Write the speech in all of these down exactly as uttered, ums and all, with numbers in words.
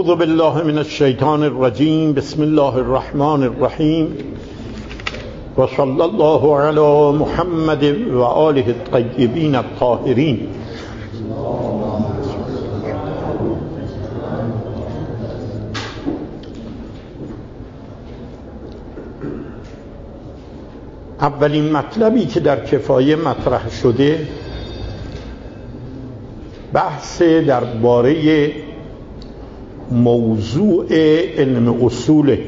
اعوذ بالله من الشیطان الرجیم. بسم الله الرحمن الرحیم و صلی الله علی محمد و آله الطیبین الطاهرین. اولین مطلبی که در کفایه مطرح شده بحث درباره موضوع علم اصوله.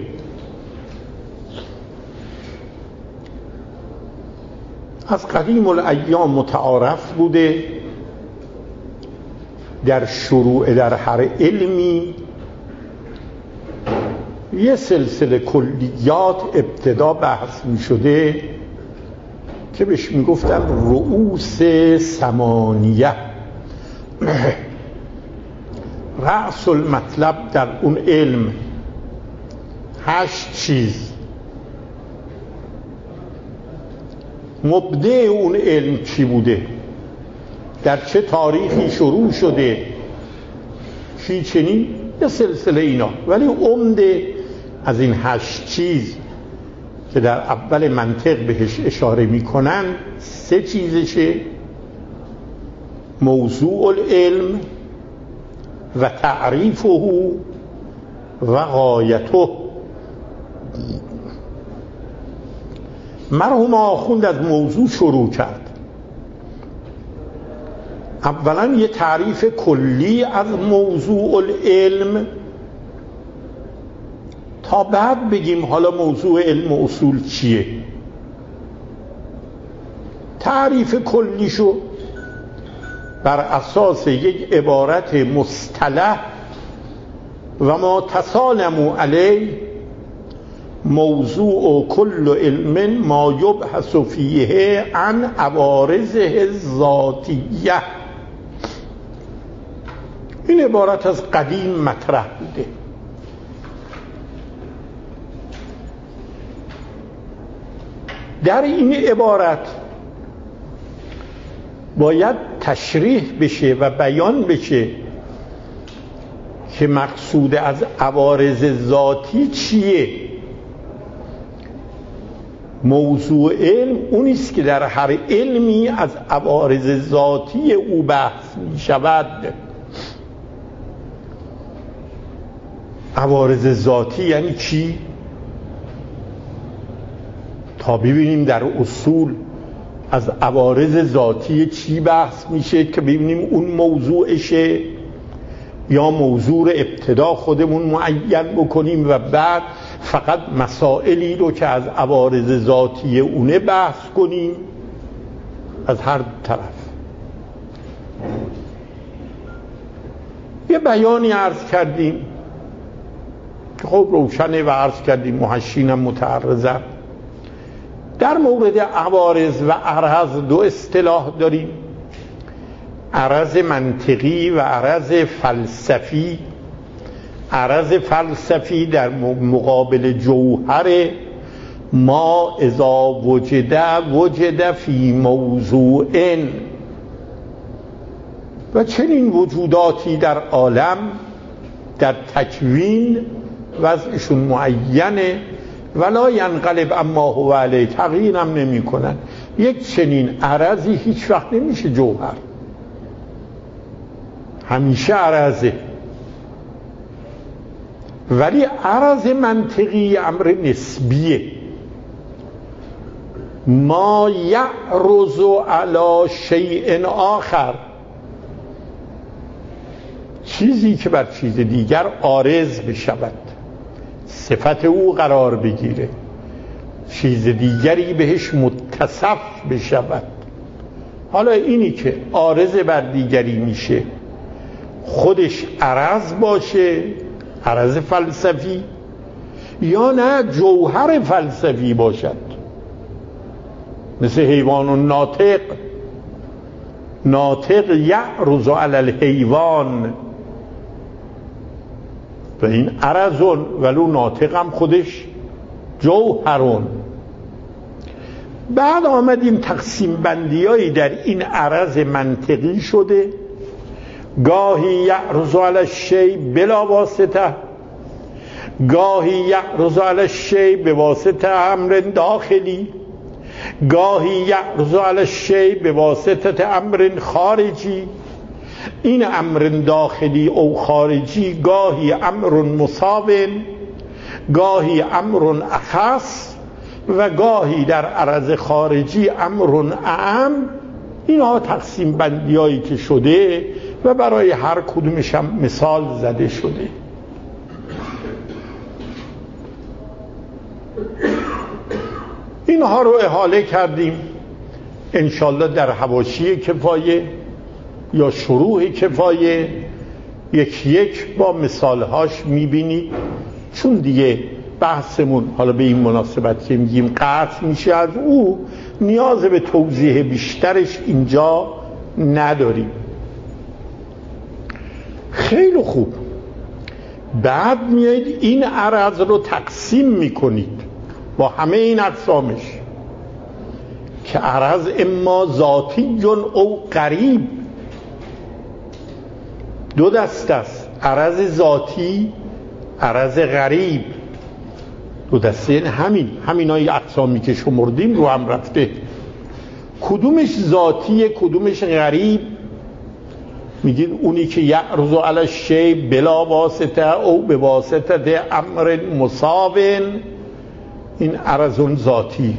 از قدیم الایام متعارف بوده در شروع در هر علمی یه سلسله کلیات ابتدا بحث می شده که بهش می گفتن رؤوس ثمانیه. رأس المطلب در اون علم هشت چیز. مبدأ اون علم چی بوده، در چه تاریخی شروع شده، چی چنین، یه سلسله اینا. ولی عمده از این هشت چیز که در اول منطق بهش اشاره میکنن سه چیزشه: موضوع العلم و تعریفه و غایته. مرحوم آخوند از موضوع شروع کرد. اولا یه تعریف کلی از موضوع العلم تا بعد بگیم حالا موضوع علم اصول چیه. تعریف کلیشو بر اساس یک عبارت مصطلح و ما تسالموا علیه: موضوع کل علم ما یبحث فیه عن عوارضه الذاتیه. این عبارت از قدیم مطرح بوده. در این عبارت باید تشریح بشه و بیان بشه که مقصود از عوارض ذاتی چیه. موضوع علم اونیست که در هر علمی از عوارض ذاتی او بحث می شود. عوارض ذاتی یعنی چی؟ تا ببینیم در اصول از عوارض ذاتی چی بحث میشه که ببینیم اون موضوعشه یا موضوع ابتدا خودمون معین بکنیم و بعد فقط مسائلی رو که از عوارض ذاتی اونه بحث کنیم. از هر طرف یه بیانی عرض کردیم که خب روشنه و عرض کردیم محشینم متعرضه. در مورد عوارض و عرض دو اصطلاح داریم: عرض منطقی و عرض فلسفی. عرض فلسفی در مقابل جوهر ما اذا وجد وجد فی موضوع، و چنین وجوداتی در عالم در تکوین وضعشون معینه ولا ینقلب اما هو علیه، تغییر هم نمی کنن. یک چنین عرضی هیچ وقت نمیشه جوهر، همیشه عرضه. ولی عرض منطقی امر نسبیه. ما یعرض علی شیء آخر، چیزی که بر چیز دیگر عارض بشود، صفت او قرار بگیره، چیز دیگری بهش متصف بشود. حالا اینی که عارض بر دیگری میشه خودش عرض باشه، عرض فلسفی، یا نه جوهر فلسفی باشد، مثل حیوان و ناطق. ناطق یعرض علی الحیوان و این عرضون، ولو ناطق هم خودش جوهرون. بعد آمدیم تقسیم بندیایی در این عرض منطقی شده گاهی یعرض علی الشیء بلا واسطه، گاهی یعرض علی الشیء به واسطه امر داخلی، گاهی یعرض علی الشیء به واسطه امر خارجی. این امر داخلی او خارجی گاهی امر مساو، گاهی امر اخص و گاهی در عرض خارجی امر اعم. اینها تقسیم بندی هایی که شده و برای هر کدومش هم مثال زده شده. اینها رو احاله کردیم انشالله در حواشی کفایه یا شروع کفایه یک یک با مثالهاش میبینید، چون دیگه بحثمون حالا به این مناسبت که میگیم قطع میشه از او، نیاز به توضیح بیشترش اینجا نداریم. خیلی خوب. بعد میایید این عرض رو تقسیم میکنید با همه این اقسامش که عرض اما ذاتی او قریب. دو دست است، عرض ذاتی، عرض غریب. دو دسته این همین همینای اقسامی که شمردیم رو هم رفته. کدومش ذاتیه کدومش غریب؟ میگید اونی که یعرض علی الشیء بلا واسطه او به واسطه امر مساو، این عرض ذاتی،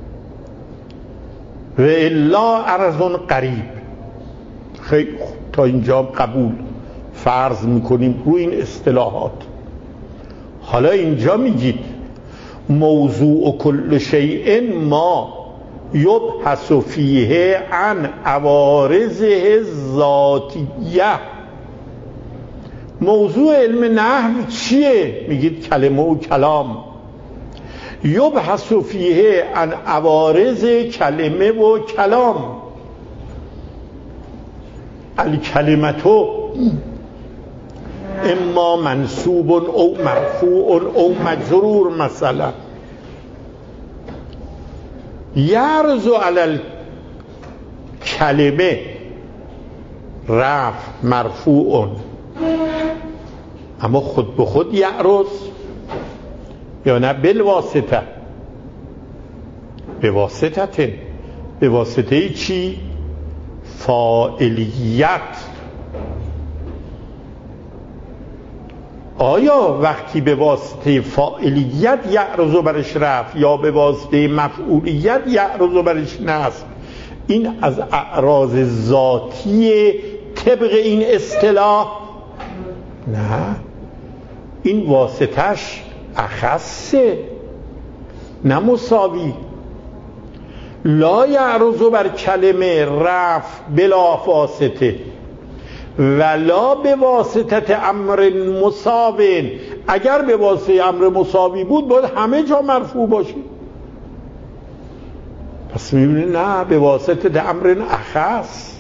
و الا عرض قریب. خیلی تا اینجا قبول فرض میکنیم روی این اصطلاحات. حالا اینجا میگید موضوع کل شیء ما یبحث فیه عن عوارضه ذاتیه. موضوع علم نحو چیه؟ میگید کلمه و کلام. یبحث فیه عن عوارض کلمه و کلام. الکلمتو اما منصوب او مرفوع او مجرور. مثلا یعرض علی الکلمه رفع مرفوع، اما خود به خود یعرض یا نه بالواسطه؟ به واسطه. به واسطه چی؟ فاعلیت. آیا وقتی به واسطه فاعلیت یعرض برش رفع یا به واسطه مفعولیت یعرض برش نصب، این از اعراض ذاتی طبق این اصطلاح؟ نه، این واسطش اخصه نه مساوی. لا یعرض بر کلمه رفع بلا واسطه ولا به واسطه امر مساوی. اگر به واسطه امر مساوی بود باید همه جا مرفوع باشه. پس میبینید نه، به واسطه امر اخص.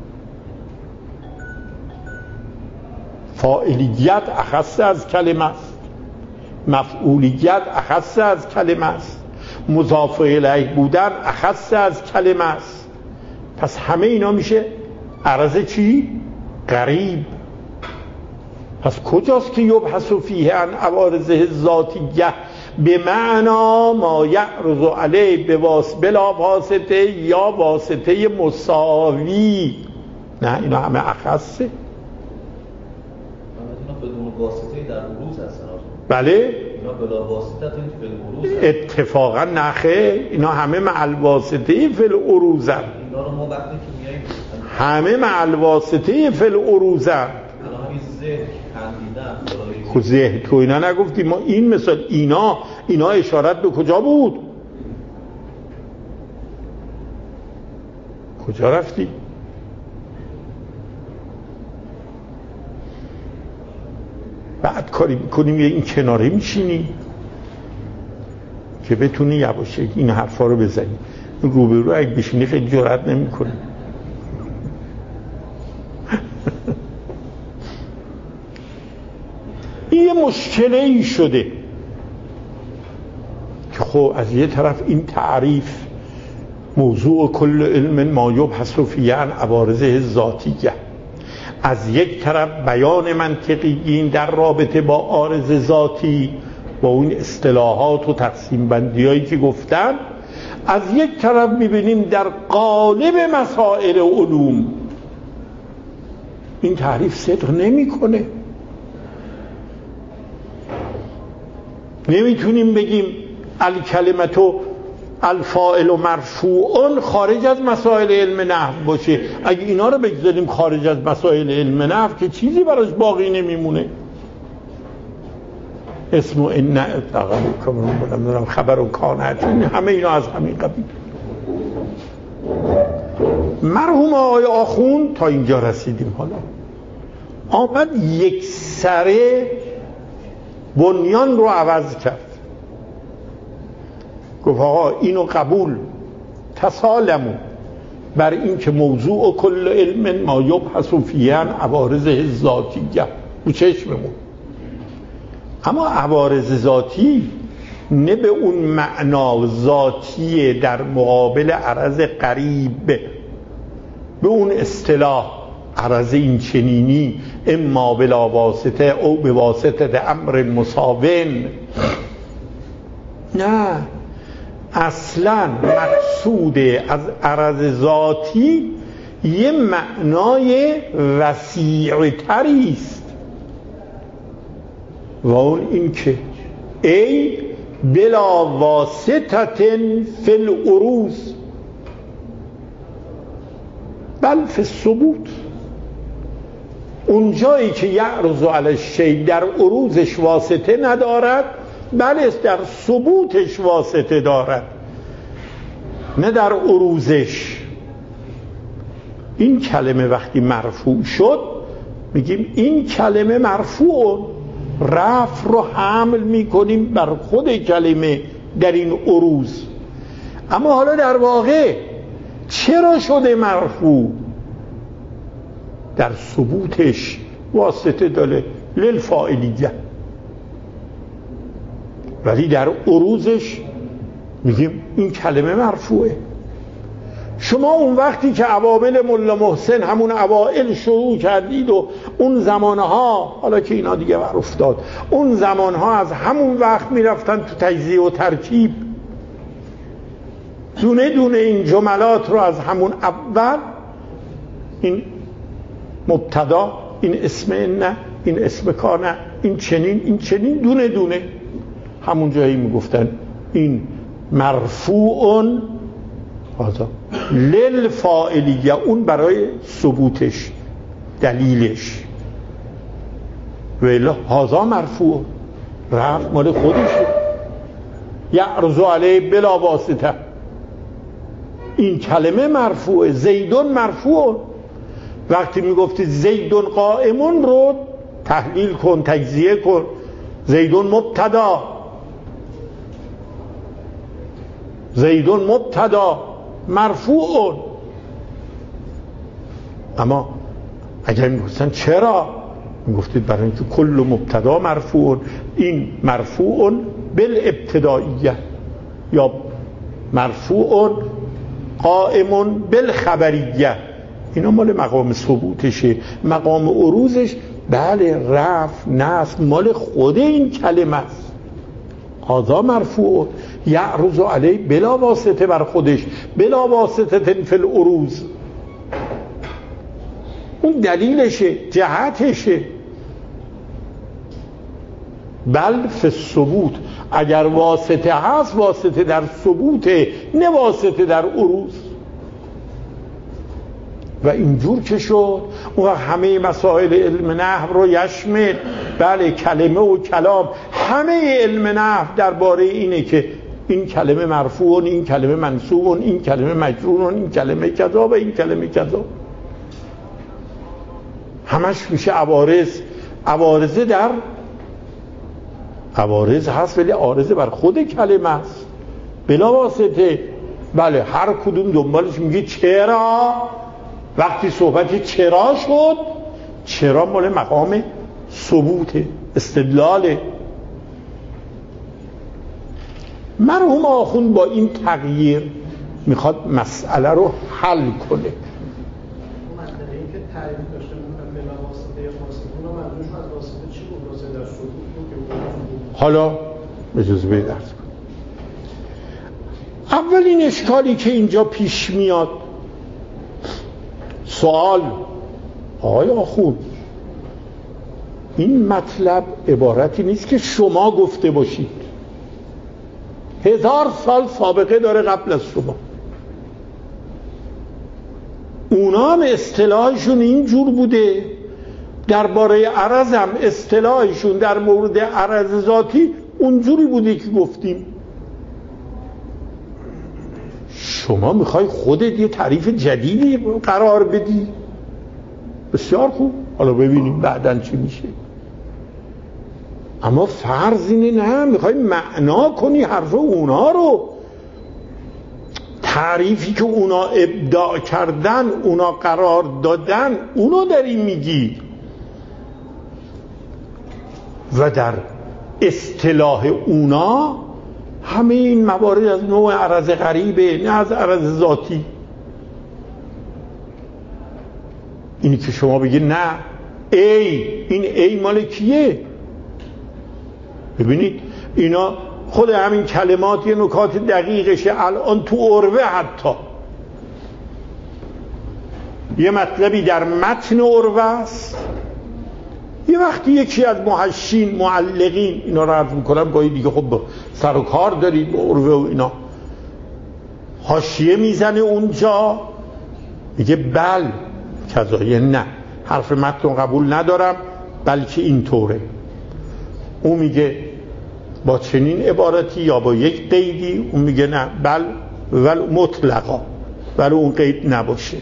فاعلیت اخص از کلمه است، مفعولیت اخص از کلمه است، مضاف الیه بودن اخص از کلمه است. پس همه اینا میشه عرض چی؟ غریب. پس کجاست که یبحث فیه عن عوارضه ذاتیه به معنا ما یعرض علیه به واسطه بلا واسطه یا واسطه مساوی؟ نه، اینا همه اخصه. اینا بدون واسطه در عروض هستن. بله، اینا بلا واسطه فی العروض. اتفاقا نخه، اینا همه مع الواسطه فی العروض. اینا رو ما وقتی که میایم همه مع الواسطه فی العروض. الان همین ذکر خندیدن خود ذکر تو اینا نگفتیم ما. این مثال اینا اینا اشارت به کجا بود؟ کجا رفتی؟ بعد کاری میکنیم یه این کناره میشینی که بتونی یواشه این حرفا رو بزنی. روبرو اگه بشینی خیلی جرئت نمیکنی. این یه مشکله ای شده که خب از یه طرف این تعریف موضوع کل علم ما یبحث فیه عن عوارضه ذاتیه، از یک طرف بیان منطقیین در رابطه با عارض ذاتی با اون اصطلاحات و تقسیم بندی هایی که گفتن، از یک طرف میبینیم در قالب مسائل علوم این تعریف صدق نمیکنه. نمیتونیم بگیم الکلمتو الفاعل و مرفوعون خارج از مسائل علم نحو باشه. اگه اینا رو بگذاریم خارج از مسائل علم نحو که چیزی براش باقی نمیمونه. اسم و ان اطلاقا خبر و کانت، همه اینا از همین قبیل. مرحوم آقای آخوند تا اینجا رسیدیم. حالا آمد یک سره بنیان رو عوض کرد، گفت آقا اینو قبول تسالمو بر این که موضوع و کل علم ما یبحث فیه عن عوارض ذاتیه رو چشممون. اما عوارض ذاتی نه به اون معنا ذاتیه در مقابل عرض قریب، به اون اصطلاح عرض این چنینی اما بلا واسطه او به واسطه امر مساون. نه، اصلا مقصود از عرض ذاتی یه معنای وسیع تری است و اون این که ای بلا واسطه فی العروض بل فی الثبوت. اون جایی که یعرض علی الشیء در عروضش واسطه ندارد، بله در ثبوتش واسطه دارد، نه در عروضش. این کلمه وقتی مرفوع شد میگیم این کلمه مرفوع، رفع رو حمل میکنیم بر خود کلمه در این عروض. اما حالا در واقع چرا شده مرفوع؟ در ثبوتش واسطه داره للفاعلیه، ولی در عروضش میگیم این کلمه مرفوعه. شما اون وقتی که اوابل ملا محسن همون اوائل شروع کردید و اون زمانها، حالا که اینا دیگه بر افتاد، اون زمانها از همون وقت میرفتن تو تجزیه و ترکیب، دونه دونه این جملات رو از همون اول، این مبتدا، این اسم نه، این اسم کانه، این چنین، این چنین، دونه دونه همون جایی میگفتن این مرفوعون هذا للفاعلیه، اون برای ثبوتش دلیلش، ولی هذا مرفوع رفع مال خودشه، یعرض علیه بلا واسطه. این کلمه مرفوعه. زیدون مرفوع، وقتی میگفتی زیدون قائمون رو تحلیل کن، تجزیه کن. زیدون مبتدا، زیدون مبتدا مرفوع. اما اگر میگفتن چرا؟ میگفتید برای اینکه کل مبتدا مرفوع، این مرفوع بالابتدائیه یا مرفوع قائم بالخبریه. اینا مال مقام ثبوتشه. مقام عروضش بله رفع نصب مال خود این کلمه است. هذا مرفوع یعرض علیه بلا واسطه بر خودش، بلا واسطه فی العروض. اون دلیلشه، جهتشه. بل فی الثبوت، اگر واسطه هست واسطه در ثبوته، نه واسطه در عروض. و اینجور که شد اون همه مسائل علم نحو رو یشمل، بله کلمه و کلام، همه علم نحو درباره اینه که این کلمه مرفوع، این کلمه منصوب، این کلمه مجرور، این کلمه کذا و این کلمه کذا، همش میشه عوارض. عوارض در عوارض هست ولی عارض بر خود کلمه است بلا واسطه. بله هر کدوم دنبالش میگه چرا. وقتی صحبت چرا شد، چرا مال مقام ثبوت استدلاله. مرحوم آخوند با این تغییر میخواد مسئله رو حل کنه. مسئله این که تعریف داشته بودن بلا حالا اجازه بدید عرض کنم. اولین اشکالی که اینجا پیش میاد، سوال: آقای آخوند، این مطلب عبارتی نیست که شما گفته باشید، هزار سال سابقه داره قبل از شما. اونا هم اصطلاحشون اینجور بوده، درباره عرض هم اصطلاحشون در مورد عرض ذاتی اونجوری بوده که گفتیم. شما میخوای خودت یه تعریف جدیدی قرار بدی؟ بسیار خوب، حالا ببینیم بعداً چی میشه. اما فرض اینه نه، میخوای معنا کنی حرف اونا رو، تعریفی که اونا ابداع کردن، اونا قرار دادن، اونو داری میگی. و در اصطلاح اونا همه این موارد از نوع عرض غریبه، نه از عرض ذاتی. اینی که شما بگی نه ای، این ای مال کیه؟ ببینید اینا خود همین کلمات یه نکات دقیقشه. الان تو عربه حتی یه مطلبی در متن عربه است، یه وقتی یکی از محشین معلقین، اینا رو عرض میکنم گاهی دیگه خب سر و کار دارید با عربه و اینا، حاشیه میزنه اونجا میگه بل کذا، یه نه حرف متن قبول ندارم بلکه اینطوره. اون میگه با چنین عبارتی یا با یک قیدی، اون میگه نه بل ول مطلقا، ولی اون قید نباشه.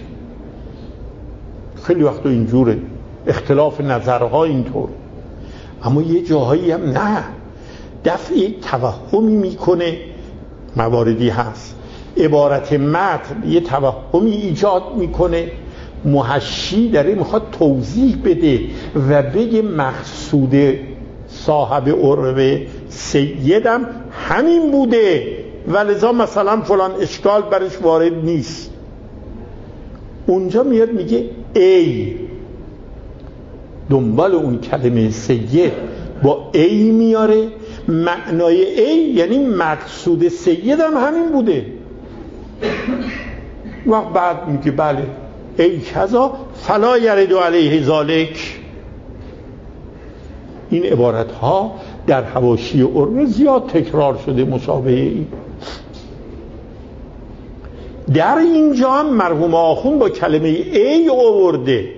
خیلی وقت اینجوره، اختلاف نظرها اینطور. اما یه جاهایی هم نه، دفعی توهمی میکنه، مواردی هست عبارت متن یه توهمی ایجاد میکنه، محشی داره میخواد توضیح بده و بگه مقصود صاحب عربه سیدم همین بوده و لذا مثلا فلان اشکال برش وارد نیست. اونجا میاد میگه ای، دنبال اون کلمه سید با ای میاره، معنای ای یعنی مقصود سیدم همین بوده. وقت بعد میگه بله ای کذا فلا یرد علیه ذالک. این عبارت ها در حواشی عربه زیاد تکرار شده مشابه این. در اینجا هم مرحوم آخوند با کلمه ای آورده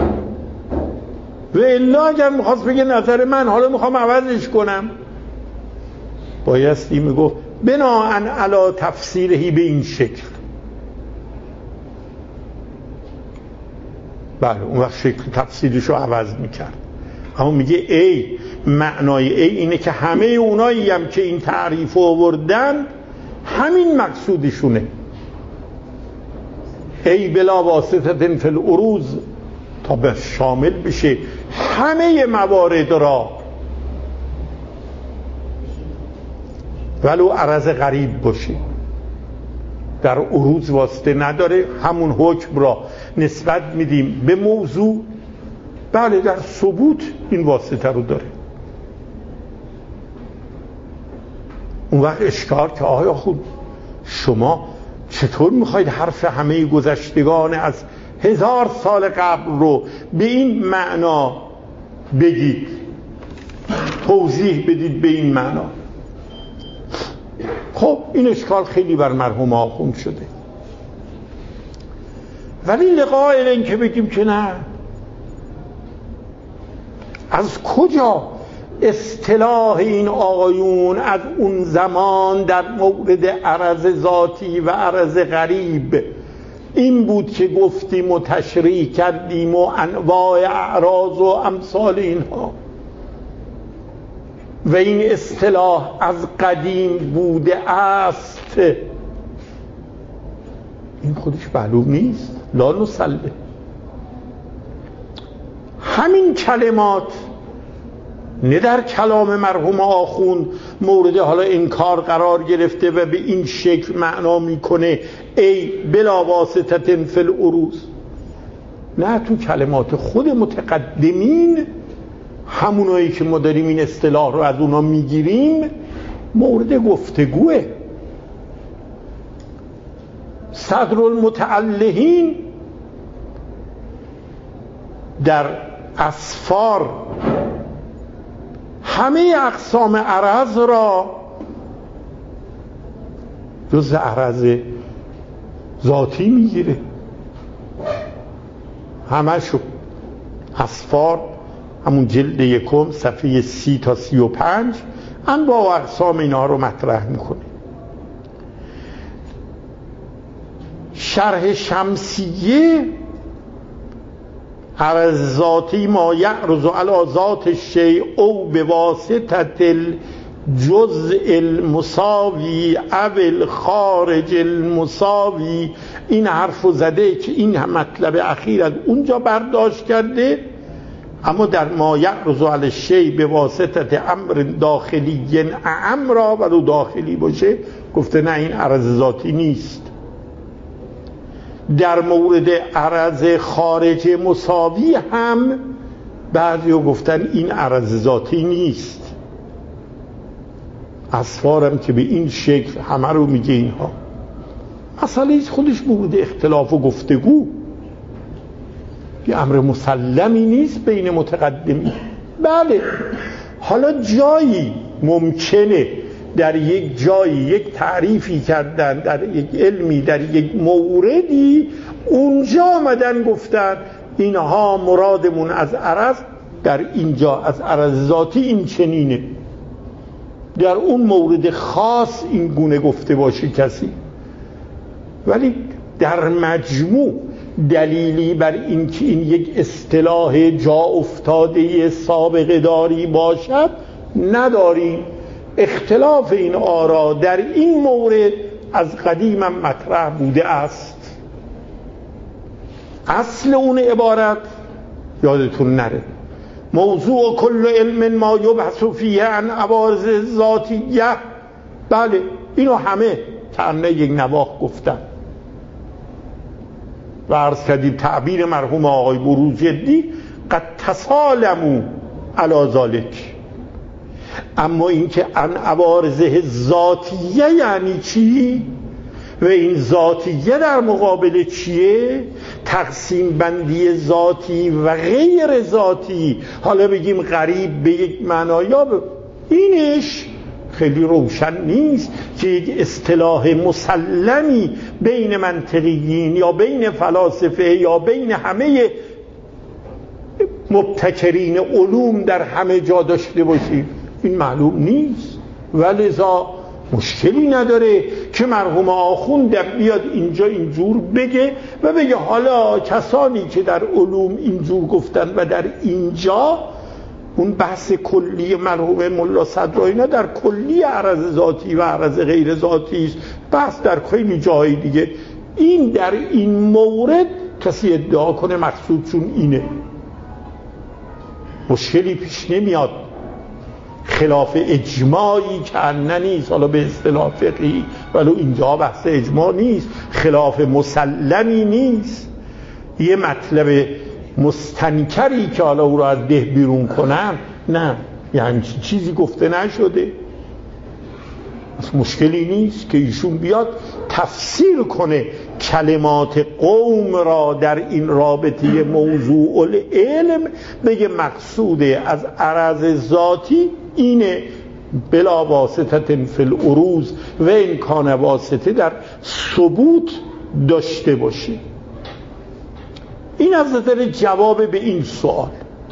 و الا اگر میخواست بگه نظر من حالا میخوام عوضش کنم، بایستی میگفت بناءً علی تفسیرهی به این شکل. بله اون وقت شکل تفسیرش رو عوض میکرد. اما میگه ای، معنای ای اینه که همه اونایی هم که این تعریف رو آوردن همین مقصودشونه. ای بلا واسطه فی العروض، تا به شامل بشه همه موارد را، ولو عرض غریب باشه. در عروض واسطه نداره، همون حکم را نسبت میدیم به موضوع. بله در ثبوت این واسطه رو داره. اون وقت اشکال که آیا خود شما چطور میخواید حرف همه گذشتگان از هزار سال قبل رو به این معنا بگید، توضیح بدید به این معنا؟ خب این اشکال خیلی بر مرحوم آخوند شده. ولی لقائل این که بگیم که نه، از کجا اصطلاح این آقایون از اون زمان در مورد عرض ذاتی و عرض غریب این بود که گفتیم و تشریح کردیم و انواع اعراض و امثال اینها، و این اصطلاح از قدیم بوده است؟ این خودش معلوم نیست. لا نسلم. همین کلمات نه در کلام مرحوم آخوند مورد حالا انکار قرار گرفته و به این شکل معنا میکنه ای بلا واسطه فی العروض، نه تو کلمات خود متقدمین همونایی که ما داریم این اصطلاح رو از اونا میگیریم مورد گفتگوه. صدر المتعلهین در اسفار همه اقسام عرض را جز عرض ذاتی میگیره، همه شو. اسفار همون جلد یکم صفحه سی تا سی و پنج انواع و اقسام اینا رو مطرح میکنه. شرح شمسیه عرض ذاتی ما یعرض علی ذات الشیء او بواسطه الجزء المساوی او الخارج المساوی، این حرفو زده که این مطلب اخیر از اونجا برداشت کرده، اما در ما یعرض علی الشیء بواسطه امر داخلی اعم را ولو داخلی باشه گفته نه این عرض ذاتی نیست. در مورد عرض خارج مساوی هم بعضی ها گفتن این عرض ذاتی نیست. اسفارم که به این شکل همه رو میگه اینها. مسئله خودش مورد اختلاف و گفتگو، یه امر مسلمی نیست بین متقدمی. بله حالا جایی ممکنه در یک جایی یک تعریفی کردن، در یک علمی، در یک موردی اونجا آمدن گفتن اینها مرادمون از عرض در اینجا از عرض ذاتی این چنینه، در اون مورد خاص این گونه گفته باشه کسی. ولی در مجموع دلیلی بر این که این یک اصطلاح جا افتاده سابقه داری باشد نداریم. اختلاف این آرا در این مورد از قدیم مطرح بوده است. اصل اون عبارت یادتون نره، موضوع کل علم ما یبحث فیه عن عوارض ذاتیه. بله اینو همه تنه یک نواخ گفتن و عرض کردیم تعبیر مرحوم آقای بروجردی قد تسالمو علی ذالک. اما اینکه عن عوارض ذاتیه یعنی چی و این ذاتیه در مقابل چیه؟ تقسیم بندی ذاتی و غیر ذاتی، حالا بگیم قریب به یک معنای یا به اینش خیلی روشن نیست که یک اصطلاح مسلمی بین منطقیین یا بین فلاسفه یا بین همه مبتکرین علوم در همه جا داشته باشیم. این معلوم نیست، ولذا مشکلی نداره که مرحوم آخوند بیاد اینجا اینجور بگه و بگه حالا کسانی که در علوم اینجور گفتن و در اینجا اون بحث کلی مرحوم ملا صدرایی در کلی عرض ذاتی و عرض غیر ذاتی است، بحث در خیلی جاهای دیگه. این در این مورد کسی ادعا کنه مقصودشون اینه، مشکلی پیش نمیاد. خلاف اجماعی که انه نیست، حالا به اصطلاح فقهی، ولی اینجا بحث اجماع نیست، خلاف مسلمی نیست. یه مطلب مستنکری که حالا او را از ده بیرون کنن، نه، یعنی چیزی گفته نشده. مشکلی نیست که ایشون بیاد تفسیر کنه کلمات قوم را در این رابطه موضوع العلم، بگه مقصود از عرض ذاتی اینه بلا واسطه فی العروض و امکان واسطه در ثبوت داشته باشه. این از نظر جواب به این سوال.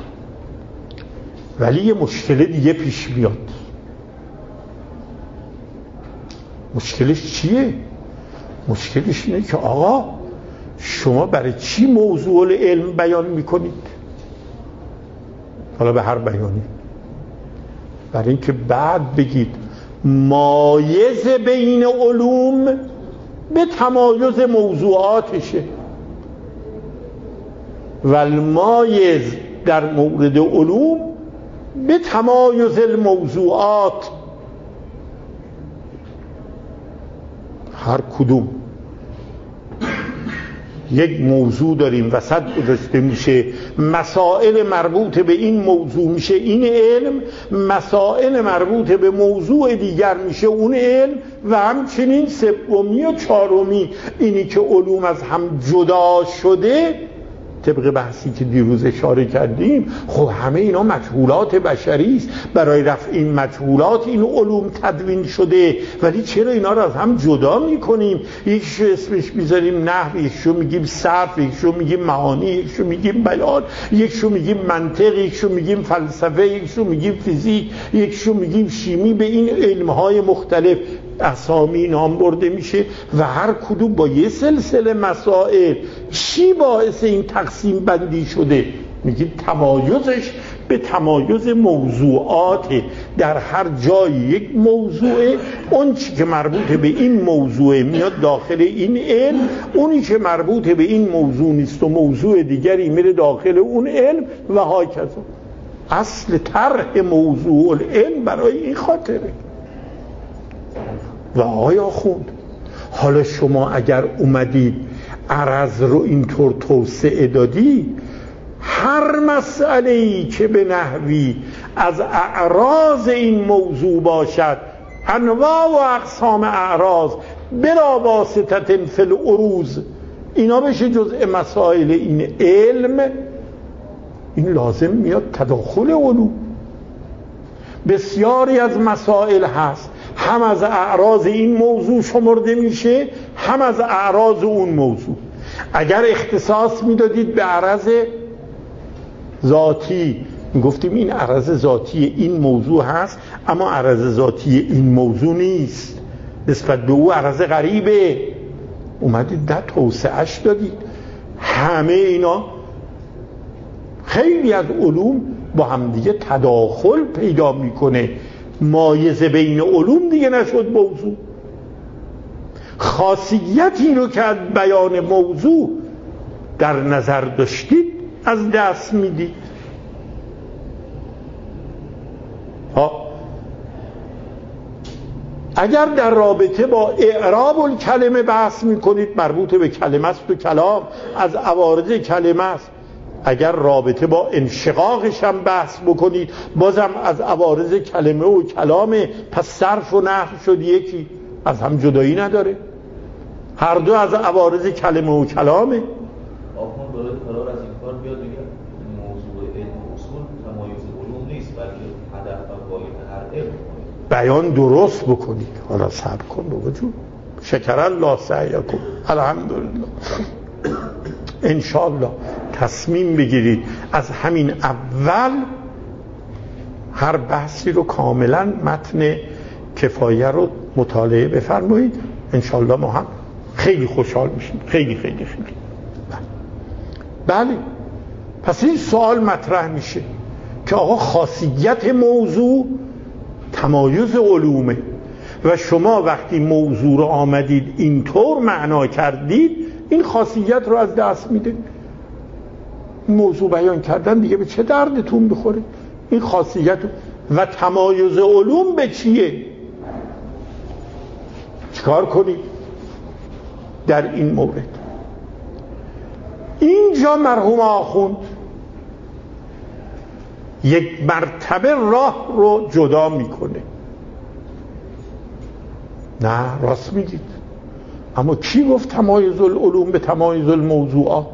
ولی یه مشکل دیگه پیش میاد. مشکلش چیه؟ مشکلش اینه که آقا شما برای چی موضوع العلم بیان میکنید؟ حالا به هر بیانی، برای اینکه بعد بگید مایز بین علوم به تمایز موضوعاتشه و المایز در مورد علوم به تمایز الموضوعات. هر کدوم یک موضوع داریم وسط گذاشته میشه، مسائل مربوط به این موضوع میشه این علم، مسائل مربوط به موضوع دیگر میشه اون علم، و همچنین سومی و چهارمی اینی که علوم از هم جدا شده طبق بحثی که دیروز اشاره کردیم. خب همه اینا مجهولات بشری است، برای رفع این مجهولات این علوم تدوین شده، ولی چرا اینا رو از هم جدا میکنیم؟ یکیشو اسمش میذاریم نحو، یکیشو میگیم صرف، یکیشو میگیم معانی، یکیشو میگیم بیان، یکیشو میگیم منطق، یکیشو میگیم فلسفه، یکیشو میگیم فیزیک، یکیشو میگیم شیمی. به این علمهای مختلف اسامی نام برده میشه و هر کدوم با یه سلسله مسائل. چی باعث این تقسیم بندی شده؟ میگیم تمایزش به تمایز موضوعات. در هر جای یک موضوع، اون چی که مربوط به این موضوع میاد داخل این علم، اونی که مربوط به این موضوع نیست و موضوع دیگری میره داخل اون علم و هاکذا. اصل طرح موضوع العلم برای این خاطره. و آیا خوند حالا شما اگر اومدید عرض رو اینطور توسعه دادی، هر مسئله‌ای که به نحوی از اعراض این موضوع باشد، انواع و اقسام اعراض بلا واسطة فی العروض، اینا بشه جزء مسائل این علم، این لازم میاد تداخل علوم. بسیاری از مسائل هست هم از اعراض این موضوع شمرده میشه، هم از اعراض اون موضوع. اگر اختصاص میدادید به عرض ذاتی، میگفتیم این عرض ذاتی این موضوع هست، اما عرض ذاتی این موضوع نیست، نسبت به او عرض غریبه. اومدید در توسعهش دادید. همه اینا خیلی از علوم با هم دیگه تداخل پیدا میکنه، مایزه بین علوم دیگه نشد موضوع. خاصیتی رو که از بیان موضوع در نظر داشتید از دست میدید. ها اگر در رابطه با اعراب الکلمه بحث میکنید، مربوط به کلمه است و کلام، از عوارض کلمه است. اگر رابطه با انشقاقش هم بحث بکنید، بازم از عوارض کلمه و کلامه. پس صرف و نحو شد یکی، از هم جدایی نداره، هر دو از عوارض کلمه و کلامه. آخوان برای فرار از این کار بیاد دیگه موضوع علم و اصول تمایز علوم نیست، بلکه هدف و غایت هر علم بیان درست بکنید. حالا صبر کن بابا جون، شکر الله سعیکم، الحمدلله. انشاءالله تصمیم بگیرید از همین اول هر بحثی رو کاملا متن کفایه رو مطالعه بفرمایید. انشاءالله ما هم خیلی خوشحال میشیم، خیلی خیلی خیلی. بله، پس این سوال مطرح میشه که آقا خاصیت موضوع تمایز علومه و شما وقتی موضوع رو آمدید اینطور معنا کردید، این خاصیت رو از دست میده. موضوع بیان کردن دیگه به چه دردتون بخوره؟ این خاصیت و تمایز علوم به چیه؟ چیکار کنید در این مورد؟ اینجا مرحوم آخوند یک مرتبه راه رو جدا میکنه. نه راست میگید، اما کی گفت تمایز العلوم به تمایز الموضوعات؟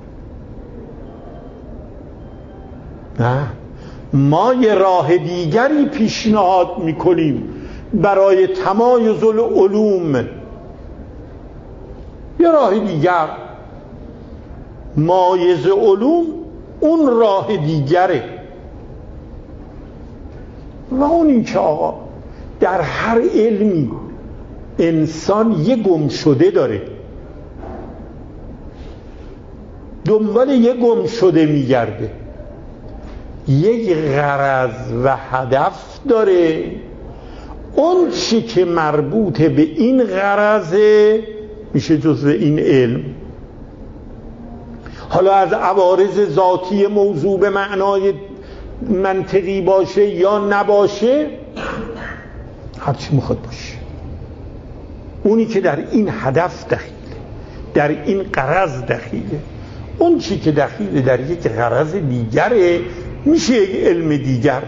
نه، ما یه راه دیگری پیشنهاد میکنیم برای تمایز العلوم. یه راه دیگر، مایز علوم اون راه دیگره، و اون این که آقا در هر علمی انسان یه گم شده داره، دنبال یه گم شده میگرده، یک غرض و هدف داره. اون چی که مربوط به این غرضه میشه جزو این علم. حالا از عوارض ذاتی موضوع به معنای منطقی باشه یا نباشه، هرچی میخواد باشه، اونی که در این هدف دخیله، در این غرض دخیله. اون چی که دخیله در یک غرض دیگره میشه یک علم دیگر.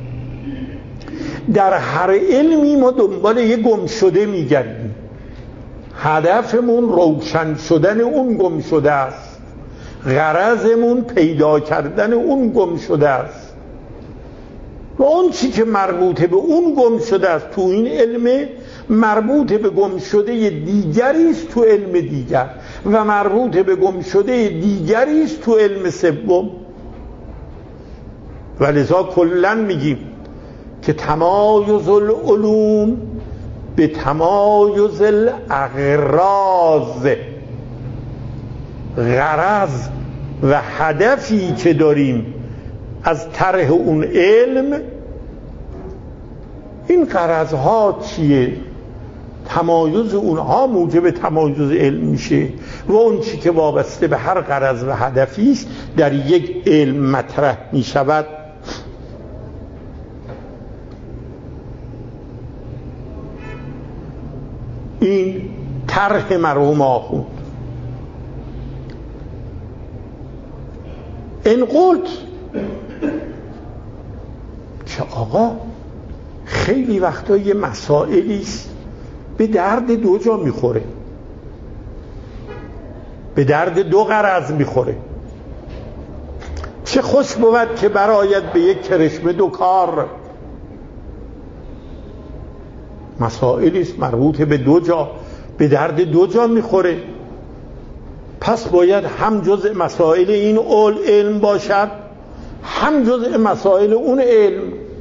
در هر علمی ما دنبال یک گم شده میگردیم، هدفمون روشن شدن اون گم شده است، غرضمون پیدا کردن اون گم شده است و اون چی که مربوطه به اون گم شده است تو این علم مربوط به گم شده دیگری است تو علم دیگر و مربوط به گم شده دیگری است تو علم سوم. ولذا کلا میگیم که تمایز العلوم به تمایز الاغراض، غرض و هدفی که داریم از طرح اون علم، این غرضها چیه؟ تمایز اونها موجب تمایز علم میشه و اون چی که وابسته به هر غرض و هدفی است در یک علم مطرح میشود. این طرح مرحوم آخوند. این قلت که آقا خیلی وقتا یه مسائلی است به درد دو جا میخوره، به درد دو غرض میخوره. چه خوش بود که برآید به یک کرشمه دو کار. مسائلی است مربوط به دو جا، به درد دو جا میخوره. پس باید هم جزء مسائل این اول علم باشد، هم جزء مسائل اون علم.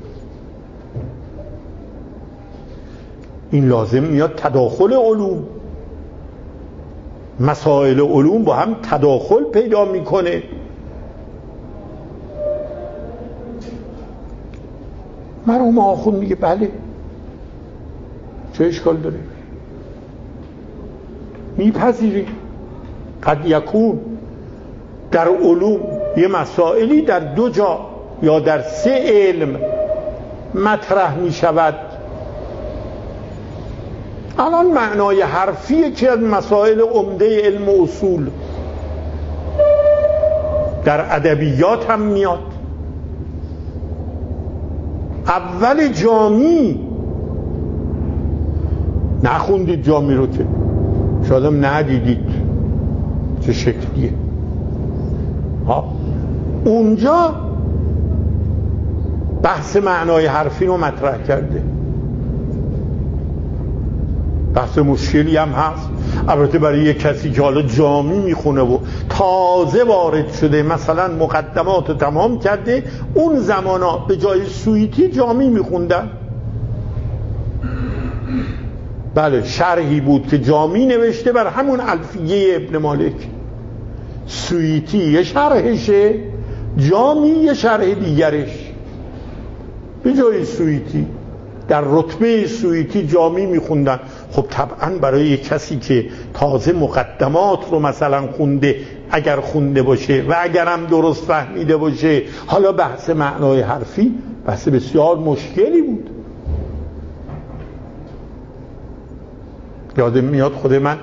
این لازم میاد تداخل علوم، مسائل علوم با هم تداخل پیدا میکنه. مرحوم آخوند میگه بله، چه اشکال داره؟ میپذیری قد یکون در علوم یه مسائلی در دو جا یا در سه علم مطرح میشود. الان معنای حرفیه که از مسائل عمده علم و اصول در ادبیات هم میاد. اول جامی نخوندید جامی رو که شاید هم ندیدید چه شکلیه. ها اونجا بحث معنای حرفی رو مطرح کرده. بحث مشکلی هم هست البته برای یک کسی که حالا جامی میخونه و تازه وارد شده، مثلا مقدمات رو تمام کرده، اون زمانا به جای سویتی جامی میخوندن. بله شرحی بود که جامی نوشته بر همون الفیه ابن مالک. سویتی یه شرحشه، جامی یه شرح دیگرش. به جای سویتی در رتبه سویتی جامی میخوندن. خب طبعا برای یک کسی که تازه مقدمات رو مثلا خونده، اگر خونده باشه و اگر هم درست فهمیده باشه، حالا بحث معنای حرفی بحث بسیار مشکلی بود. یادم میاد خود من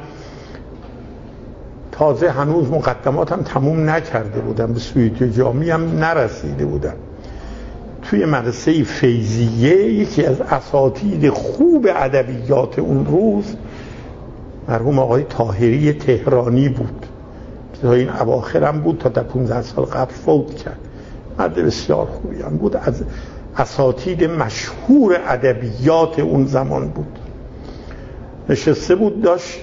تازه هنوز مقدماتم تموم نکرده بودم، به سویتی جامی هم نرسیده بودم. توی مدرسه فیضیه یکی از اساتید خوب ادبیات اون روز مرحوم آقای طاهری تهرانی بود. تا این اواخرم بود، تا در پانزده سال قبل فوت کرد. مرد بسیار خوبی هم بود، از اساتید مشهور ادبیات اون زمان بود. نشسته بود داشت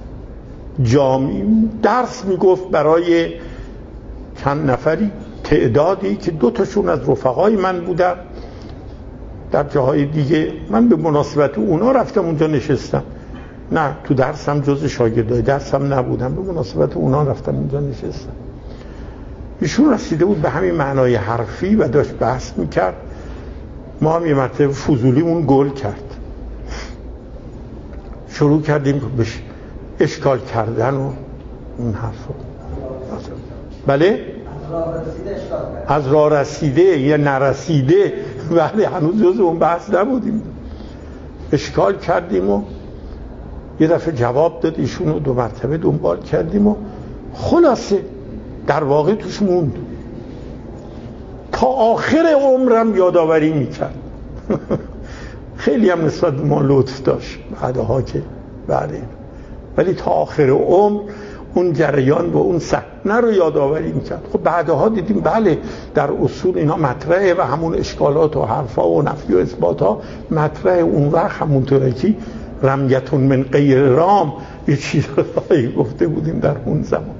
جامی درس میگفت برای چند نفری، تعدادی که دو تاشون از رفقای من بودن در جاهای دیگه. من به مناسبت اونا رفتم اونجا نشستم، نه تو درسم جز شاگردای درسم نبودم، به مناسبت اونا رفتم اونجا نشستم. ایشون رسیده بود به همین معنای حرفی و داشت بحث میکرد. ما هم یه مرتبه فضولیمون گل کرد، شروع کردیم بهش اشکال کردن و اون حرفا. بله؟ از راه رسیده یا نرسیده، ولی هنوز جز اون بحث نبودیم. اشکال کردیم و یه دفعه جواب داد ایشون رو دو مرتبه دنبال کردیم و خلاصه در واقع توش موند. تا آخر عمرم یادآوری میکرد. خیلی هم نسبت ما لطف داشت بعدها که بعد، ولی تا آخر عمر اون جریان و اون صحنه رو یادآوری میکرد. خب بعدها دیدیم بله در اصول اینا مطرحه و همون اشکالات و حرفا و نفی و اثبات ها مطرحه. اون وقت همونطوره که رمیتون من غیر رام یه چیزهایی گفته بودیم در اون زمان.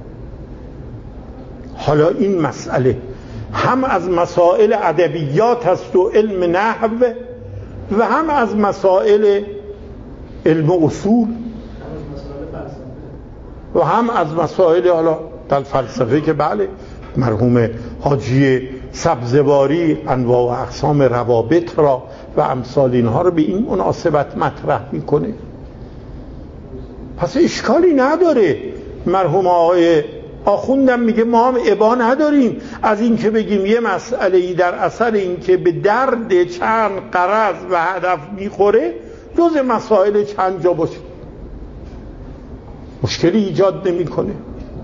حالا این مسئله هم از مسائل ادبیات هست و علم نحو و هم از مسائل علم اصول و هم از مسائل حالا در فلسفه که بله مرحوم حاجی سبزواری انواع و اقسام روابط را و امثال اینها رو به این مناسبت مطرح میکنه. پس اشکالی نداره. مرحوم آقای آخوندم میگه ما هم ابا نداریم از این که بگیم یه مسئله ای در اثر این که به درد چند غرض و هدف میخوره جز مسائل چند جا باشه، مشکلی ایجاد نمیکنه.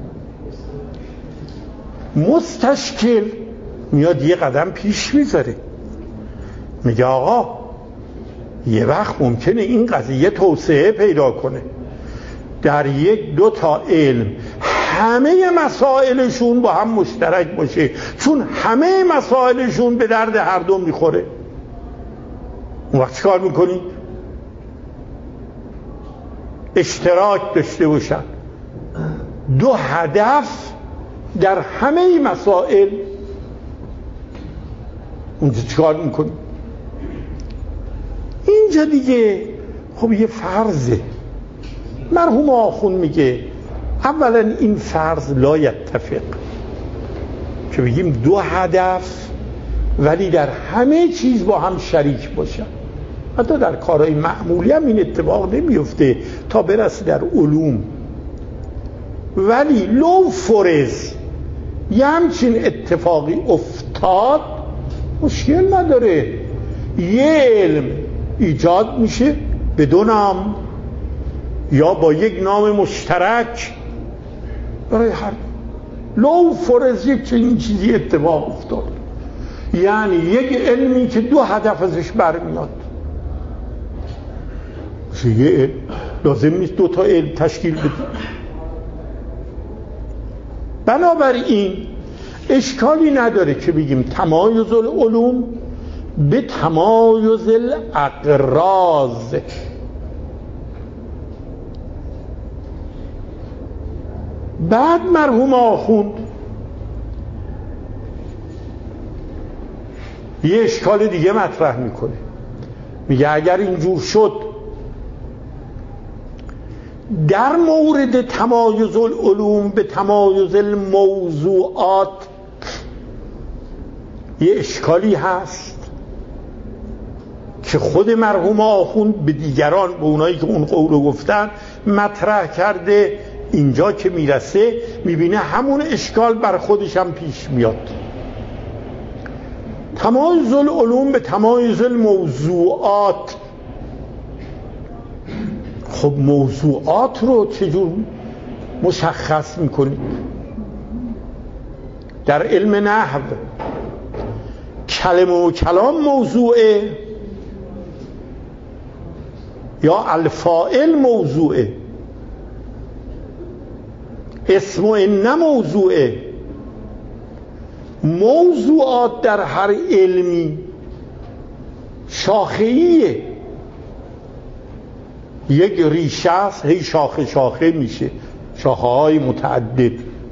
مستشکل میاد یه قدم پیش میذاره، میگه آقا یه وقت ممکنه این قضیه توسعه پیدا کنه، در یک دو تا علم همه مسائلشون با هم مشترک باشه، چون همه مسائلشون به درد هر دو میخوره. اون وقت چیکار میکنی؟ اشتراک داشته باشن، دو هدف در همه مسائل. اونجا چیکار میکنی؟ اینجا دیگه خب یه فرضه. مرحوم آخون میگه اولا این فرض لا یتفق، که بگیم دو هدف ولی در همه چیز با هم شریک باشن. حتی در کارهای معمولی هم این اتفاق نمیفته تا برسه در علوم، ولی لو فرض یه همچین اتفاقی افتاد مشکل نداره. یه علم ایجاد میشه به دو نام یا با یک نام مشترک برای هر لو فرض یک چنین چیزی اتفاق افتاد، یعنی یک علمی که دو هدف ازش برمیاد. یه علم لازم نیست دو تا علم تشکیل بده. بنابراین اشکالی نداره که بگیم تمایز العلوم به تمایز الاغراض. بعد مرحوم آخوند یه اشکال دیگه مطرح میکنه، میگه اگر اینجور شد در مورد تمایز العلوم به تمایز الموضوعات یه اشکالی هست که خود مرحوم آخوند به دیگران، به اونایی که اون قولو گفتن مطرح کرده. اینجا که میرسه میبینه همون اشکال بر خودش هم پیش میاد. تمایز العلوم به تمایز الموضوعات. خب موضوعات رو چجور مشخص میکنید؟ در علم نحو کلمه و کلام موضوعه یا الفاعل موضوعه، اسم و ان موضوعه. موضوعات در هر علمی شاخه‌ایه، یک ریشه است هی شاخه شاخه میشه، شاخه های متعدد.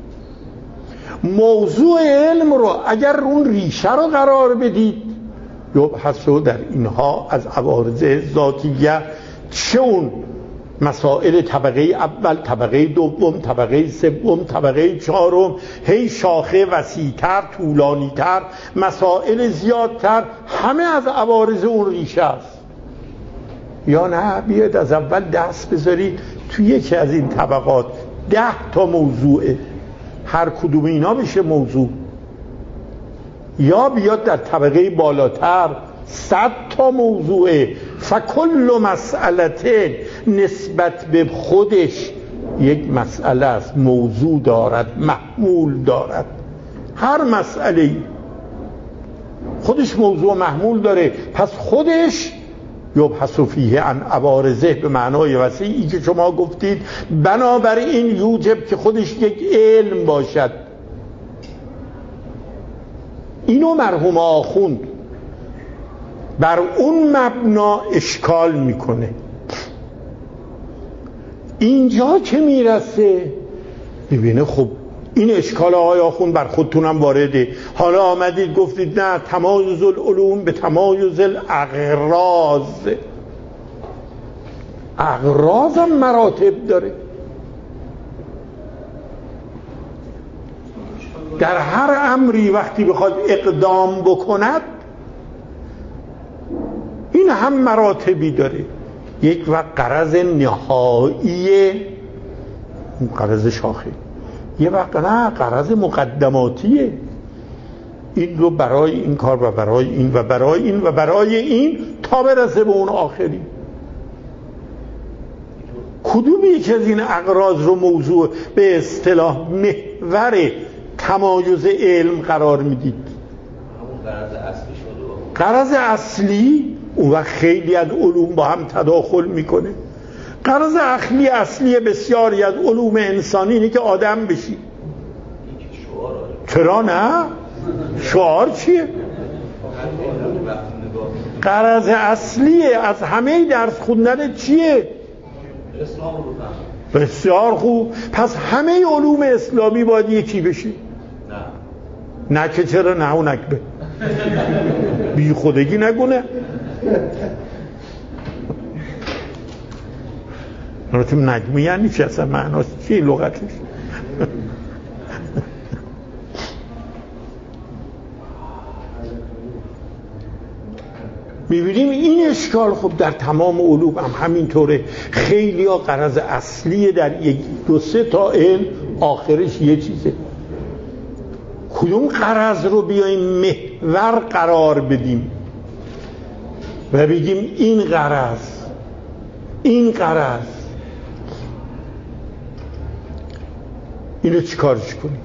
موضوع علم رو اگر اون ریشه رو قرار بدید یبحثو در اینها از عوارض ذاتیه، چه اون مسائل طبقه اول، طبقه دوم، طبقه سوم، طبقه چهارم، هی شاخه وسیع‌تر، طولانی‌تر، مسائل زیادتر، همه از عوارض اون ریشه است. یا نه بیاید از اول دست بذارید تو یکی از این طبقات ده تا موضوعه، هر کدوم اینا بشه موضوع. یا بیاد در طبقه بالاتر صد تا موضوعه، فکل مسئله نسبت به خودش یک مسئله است، موضوع دارد، محمول دارد. هر مسئله خودش موضوع محمول داره، پس خودش یبحث فیه عن عوارضه به معنای وسیعی که شما گفتید. بنابراین یوجب که خودش یک علم باشد. اینو مرحوم آخوند بر اون مبنا اشکال میکنه. اینجا که میرسه میبینه خب این اشکال آقای آخوند بر خودتونم وارده. حالا آمدید گفتید نه، تمایز العلوم به تمایز الاغراض. اغراض هم مراتب داره. در هر امری وقتی بخواد اقدام بکند این هم مراتبی داره. یک وقت غرض نهایی، غرض شاخه، یه وقت نه، غرض مقدماتیه. این رو برای این کار و برای این و برای این و برای این تا برسه به اون آخری. کدوم یک از این اغراض رو موضوع به اصطلاح محور تمایز علم قرار میدید؟ همون غرض اصلی شده. غرض اصلی اون وقت خیلی از علوم با هم تداخل میکنه. غرض اصلی اصلی بسیاری از علوم انسانی اینه که آدم بشی. چرا نه؟ شعار چیه؟ غرض اصلی از همه درس خوندن چیه؟ بسیار خوب. پس همه علوم اسلامی باید یکی بشی. نه نه که چرا؟ نه و نکبه بی خودگی نگونه. نراتیم نجمی یعنی چی اصلا؟ معناش چی لغتش؟ میبینیم این اشکال خب در تمام علوم هم همینطوره. خیلی ها غرض اصلی در یک دو سه تا علم آخرش یه چیزه. کدوم غرض رو بیاییم محور قرار بدیم و بگیم این غرض این غرض اینو چی کارش کنیم؟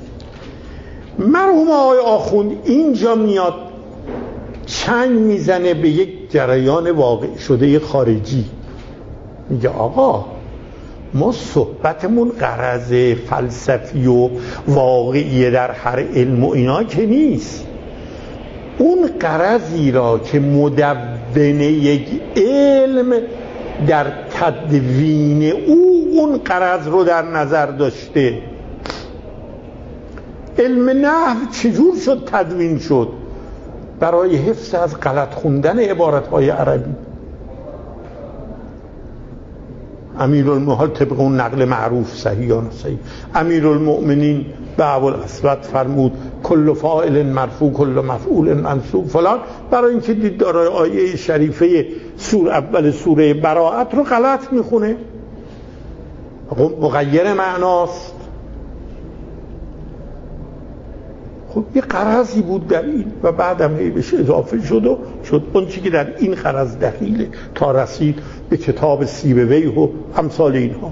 مرحوم آقای آخوند اینجا میاد چنگ میزنه به یک جریان واقع شده خارجی. میگه آقا ما صحبتمون غرض فلسفی و واقعی در هر علم و اینا که نیست. اون غرضی را که مدون یک علم در تدوین او اون غرض رو در نظر داشته. علم نحو چجور شد تدوین شد؟ برای حفظ از غلط خوندن عبارتهای عربی. امیرالمومنین طبق اون نقل معروف صحیح یا نصحیح، امیرالمؤمنین به ابوالاسود فرمود کل فاعل مرفوع کل مفعول منصوب فلان، برای اینکه دید دارای آیه شریفه سور اول سوره براءت رو غلط میخونه، مغیر معناست. خب یه غرضی بود در این و بعدم هی بهش اضافه شد و شد اون چیزی که در این غرض دخیله تا رسید به کتاب سیبویه و امثال اینها.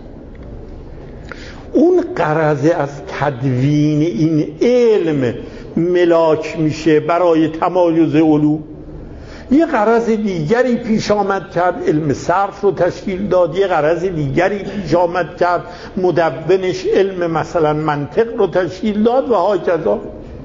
اون غرض از تدوین این علم ملاک میشه برای تمایز علوم. یه غرض دیگری پیش آمد کرد، علم صرف رو تشکیل داد. یه غرض دیگری پیش آمد کرد، مدونش علم مثلا منطق رو تشکیل داد و هاکذا.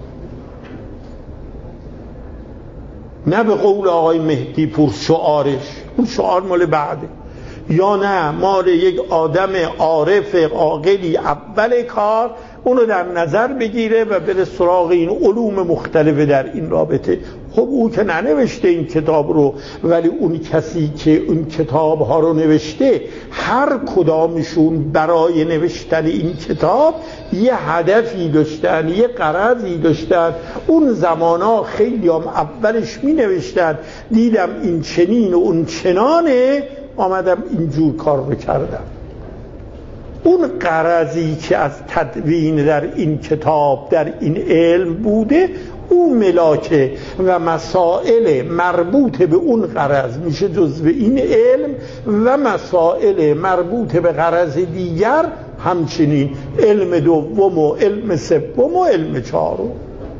نه به قول آقای مهدی پور شعارش، اون شعار مال بعده، یا نه مال یک آدم عارف عاقلی اول کار اونو در نظر بگیره و بره سراغ این علوم مختلف در این رابطه. خب او که ننوشته این کتاب رو، ولی اون کسی که اون کتاب ها رو نوشته هر کدامشون برای نوشتن این کتاب یه هدفی داشتن، یه غرضی داشتن. اون زمانا خیلی هم اولش می نوشتن دیدم این چنین و اون چنانه آمدم اینجور کار رو کردم. اون غرضی که از تدوین در این کتاب در این علم بوده او ملاکه و مسائل مربوط به اون غرض میشه جزو این علم و مسائل مربوط به غرض دیگر همچنین علم دوم و علم سوم و علم چهارم.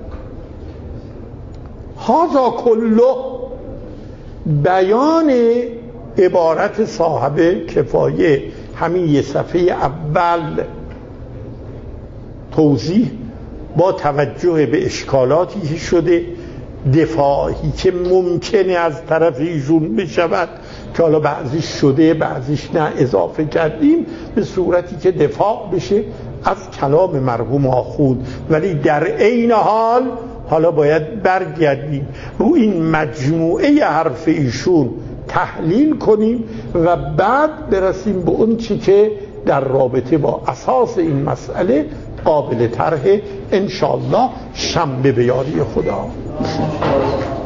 هذا کله بیان عبارت صاحب کفایه، همین یه صفحه اول توضیح با توجه به اشکالاتی که شده، دفاعی که ممکنه از طرف ایشون بشود که حالا بعضیش شده بعضیش نه اضافه کردیم، به صورتی که دفاع بشه از کلام مرحوم آخوند، ولی در عین حال حالا باید برگردیم رو این مجموعه حرف ایشون تحلیل کنیم و بعد برسیم به اون چی که در رابطه با اساس این مسئله قابل طرح انشاءالله شنبه به یاری خدا.